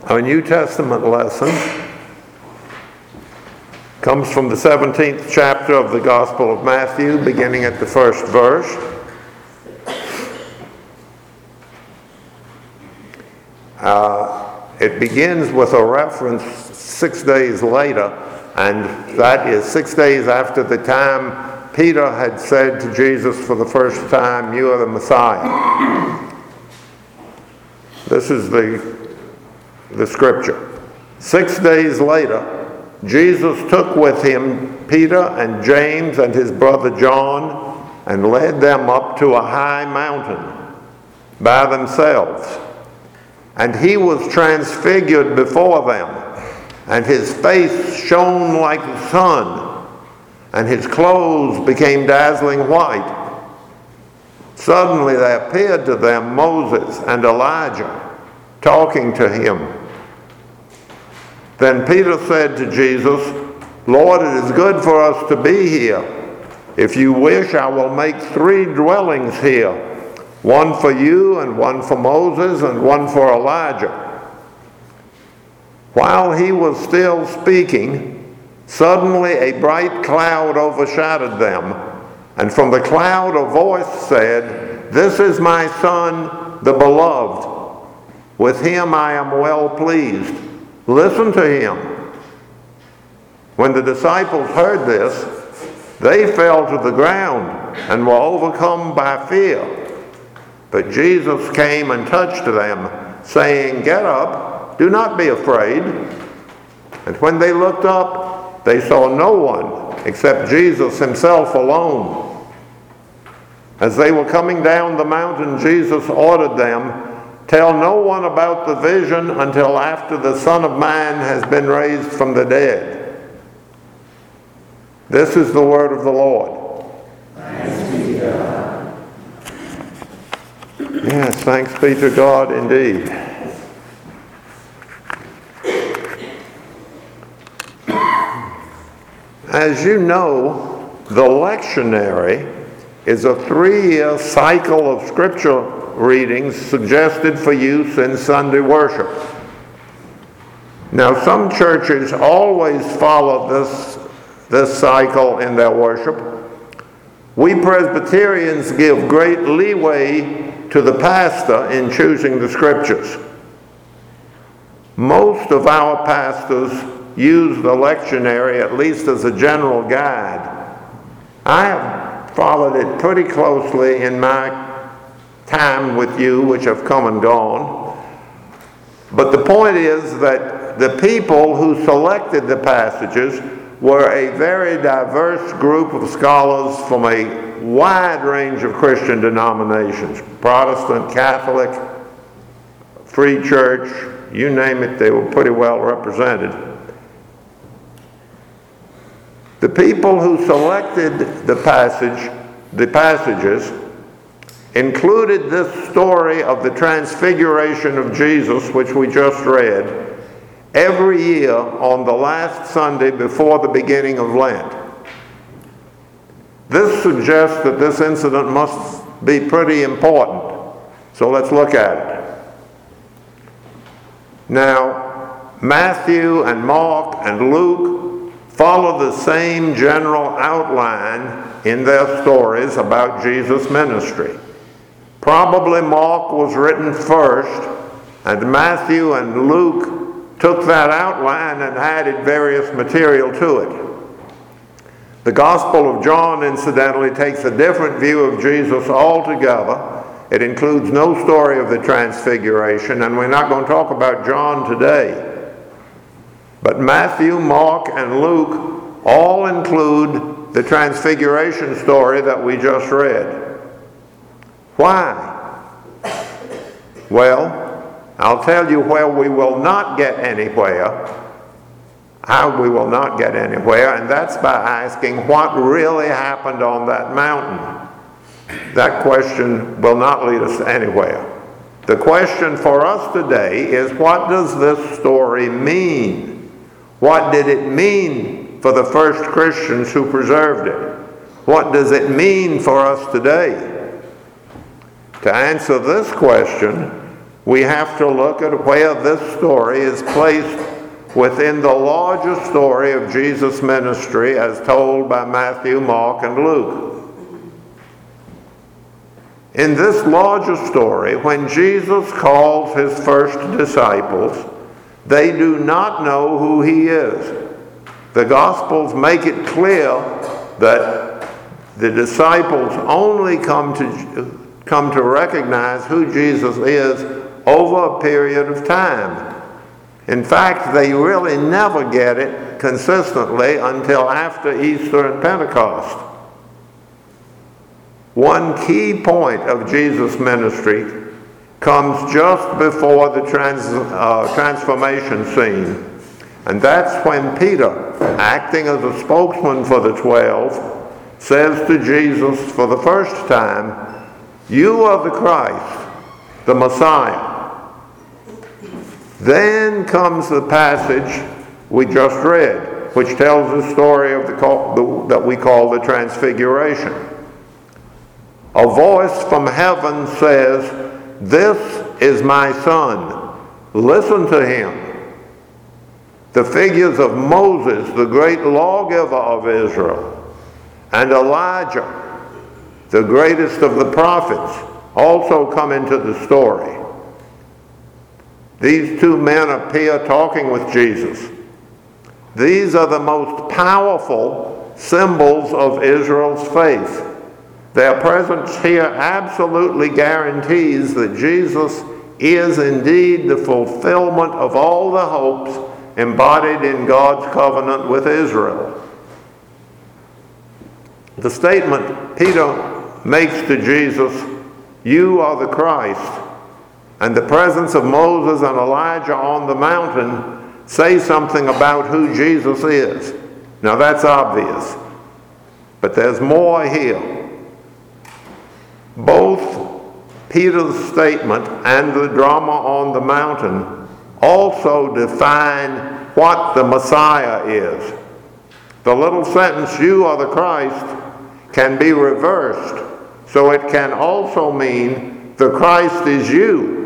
Our New Testament lesson comes from the 17th chapter of the Gospel of Matthew, beginning at the first verse. It begins with a reference 6 days later, and that is 6 days after the time Peter had said to Jesus for the first time, "You are the Messiah." This is the scripture. 6 days later, Jesus took with him Peter and James and his brother John and led them up to a high mountain by themselves. And he was transfigured before them, and his face shone like the sun, and his clothes became dazzling white. Suddenly there appeared to them Moses and Elijah talking to him. Then Peter said to Jesus, "Lord, it is good for us to be here. If you wish, I will make 3 dwellings here, one for you and one for Moses and one for Elijah." While he was still speaking, suddenly a bright cloud overshadowed them, and from the cloud a voice said, "This is my Son, the beloved. With him I am well pleased. Listen to him." When the disciples heard this, they fell to the ground and were overcome by fear. But Jesus came and touched them, saying, "Get up, do not be afraid." And when they looked up, they saw no one except Jesus himself alone. As they were coming down the mountain, Jesus ordered them, "Tell no one about the vision until after the Son of Man has been raised from the dead." This is the word of the Lord. Thanks be to God. Yes, thanks be to God indeed. As you know, the lectionary is a 3-year cycle of scripture readings suggested for use in Sunday worship. Now, some churches always follow this cycle in their worship. We Presbyterians give great leeway to the pastor in choosing the scriptures. Most of our pastors use the lectionary at least as a general guide. I have followed it pretty closely in my time with you, which have come and gone. But the point is that the people who selected the passages were a very diverse group of scholars from a wide range of Christian denominations: Protestant, Catholic, Free Church, you name it, they were pretty well represented. The people who selected the passages included this story of the transfiguration of Jesus, which we just read, every year on the last Sunday before the beginning of Lent. This suggests that this incident must be pretty important. So let's look at it. Now, Matthew and Mark and Luke follow the same general outline in their stories about Jesus' ministry. Probably Mark was written first, and Matthew and Luke took that outline and added various material to it. The Gospel of John, incidentally, takes a different view of Jesus altogether. It includes no story of the Transfiguration, and we're not going to talk about John today. But Matthew, Mark, and Luke all include the Transfiguration story that we just read. Why? Well, I'll tell you where we will not get anywhere, how we will not get anywhere, and that's by asking what really happened on that mountain. That question will not lead us anywhere. The question for us today is, what does this story mean? What did it mean for the first Christians who preserved it? What does it mean for us today? To answer this question, we have to look at where this story is placed within the larger story of Jesus' ministry as told by Matthew, Mark, and Luke. In this larger story, when Jesus calls his first disciples, they do not know who he is. The Gospels make it clear that the disciples only come to recognize who Jesus is over a period of time. In fact, they really never get it consistently until after Easter and Pentecost. One key point of Jesus' ministry comes just before the transformation scene. And that's when Peter, acting as a spokesman for the 12, says to Jesus for the first time, "You are the Christ, the Messiah." Then comes the passage we just read, which tells the story of that we call the Transfiguration. A voice from heaven says, "This is my Son. Listen to him." The figures of Moses, the great lawgiver of Israel, and Elijah, the greatest of the prophets, also come into the story. These two men appear talking with Jesus. These are the most powerful symbols of Israel's faith. Their presence here absolutely guarantees that Jesus is indeed the fulfillment of all the hopes embodied in God's covenant with Israel. The statement Peter makes to Jesus, "You are the Christ," and the presence of Moses and Elijah on the mountain say something about who Jesus is. Now that's obvious, but there's more here. Both Peter's statement and the drama on the mountain also define what the Messiah is. The little sentence, "You are the Christ," can be reversed, so it can also mean the Christ is you.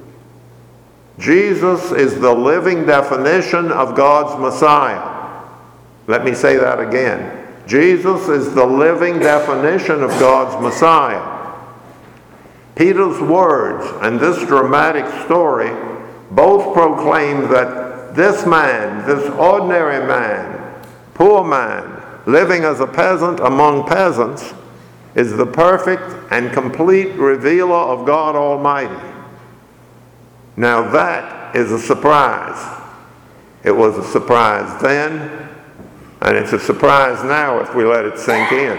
Jesus is the living definition of God's Messiah. Let me say that again. Jesus is the living definition of God's Messiah. Peter's words and this dramatic story both proclaim that this man, this ordinary man, poor man, living as a peasant among peasants, is the perfect and complete revealer of God Almighty. Now that is a surprise. It was a surprise then, and it's a surprise now if we let it sink in.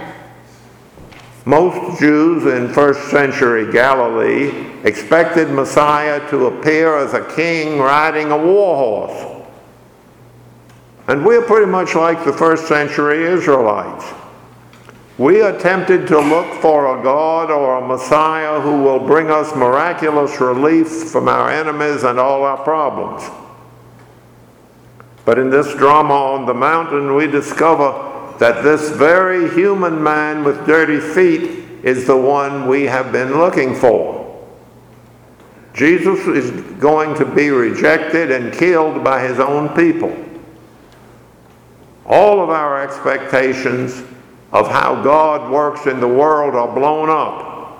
Most Jews in first century Galilee expected Messiah to appear as a king riding a war horse. And we're pretty much like the first century Israelites. We are tempted to look for a God or a Messiah who will bring us miraculous relief from our enemies and all our problems. But in this drama on the mountain, we discover that this very human man with dirty feet is the one we have been looking for. Jesus is going to be rejected and killed by his own people. All of our expectations of how God works in the world are blown up.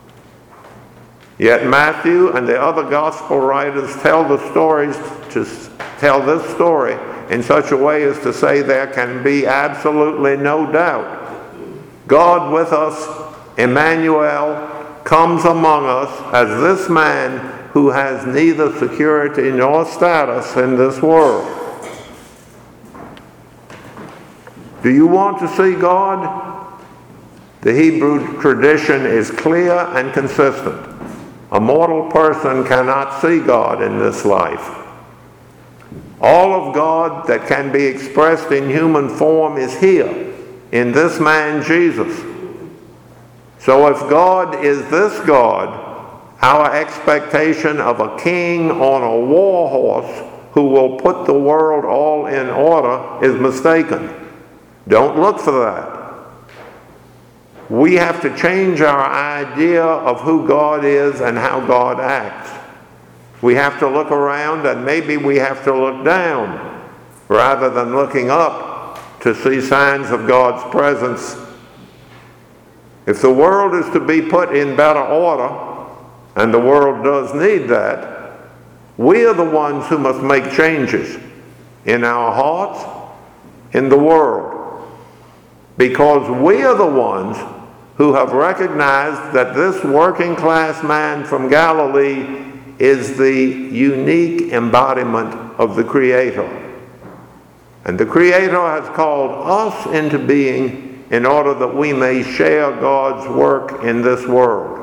Yet Matthew and the other gospel writers tell this story in such a way as to say there can be absolutely no doubt. God with us, Emmanuel, comes among us as this man who has neither security nor status in this world. Do you want to see God? The Hebrew tradition is clear and consistent. A mortal person cannot see God in this life. All of God that can be expressed in human form is here, in this man Jesus. So if God is this God, our expectation of a king on a war horse who will put the world all in order is mistaken. Don't look for that. We have to change our idea of who God is and how God acts. We have to look around, and maybe we have to look down rather than looking up to see signs of God's presence. If the world is to be put in better order, and the world does need that, we are the ones who must make changes in our hearts, in the world, because we are the ones who have recognized that this working class man from Galilee is the unique embodiment of the Creator. And the Creator has called us into being in order that we may share God's work in this world.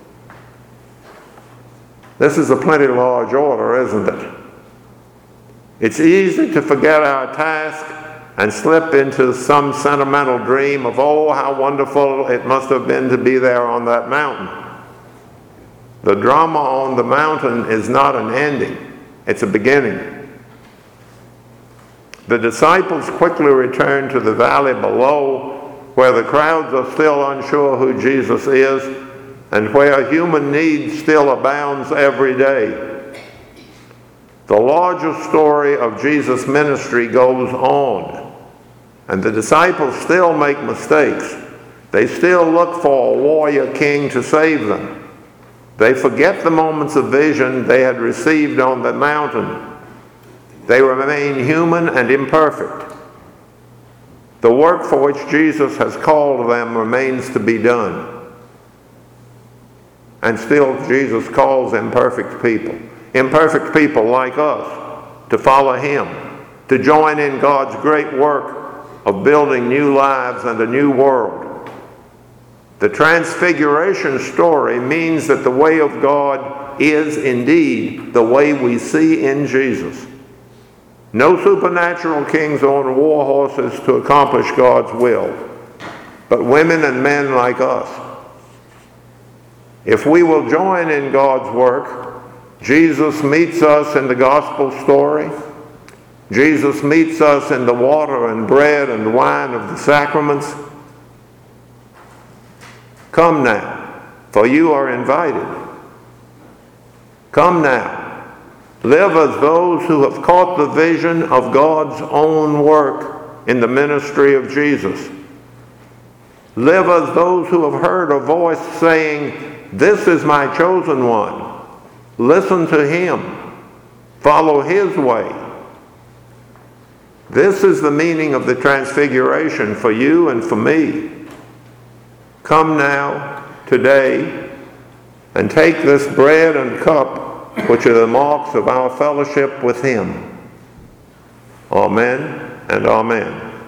This is a plenty large order, isn't it? It's easy to forget our task and slip into some sentimental dream of, oh, how wonderful it must have been to be there on that mountain. The drama on the mountain is not an ending, it's a beginning. The disciples quickly returned to the valley below, where the crowds are still unsure who Jesus is, and where human need still abounds every day. The larger story of Jesus' ministry goes on, and the disciples still make mistakes. They still look for a warrior king to save them. They forget the moments of vision they had received on the mountain. They remain human and imperfect. The work for which Jesus has called them remains to be done. And still Jesus calls imperfect people like us, to follow Him, to join in God's great work of building new lives and a new world. The Transfiguration story means that the way of God is indeed the way we see in Jesus. No supernatural kings on war horses to accomplish God's will, but women and men like us. If we will join in God's work, Jesus meets us in the gospel story. Jesus meets us in the water and bread and wine of the sacraments. Come now, for you are invited. Come now. Live as those who have caught the vision of God's own work in the ministry of Jesus. Live as those who have heard a voice saying, "This is my chosen one. Listen to him. Follow his way." This is the meaning of the Transfiguration for you and for me. Come now, today, and take this bread and cup, which are the marks of our fellowship with Him. Amen and amen.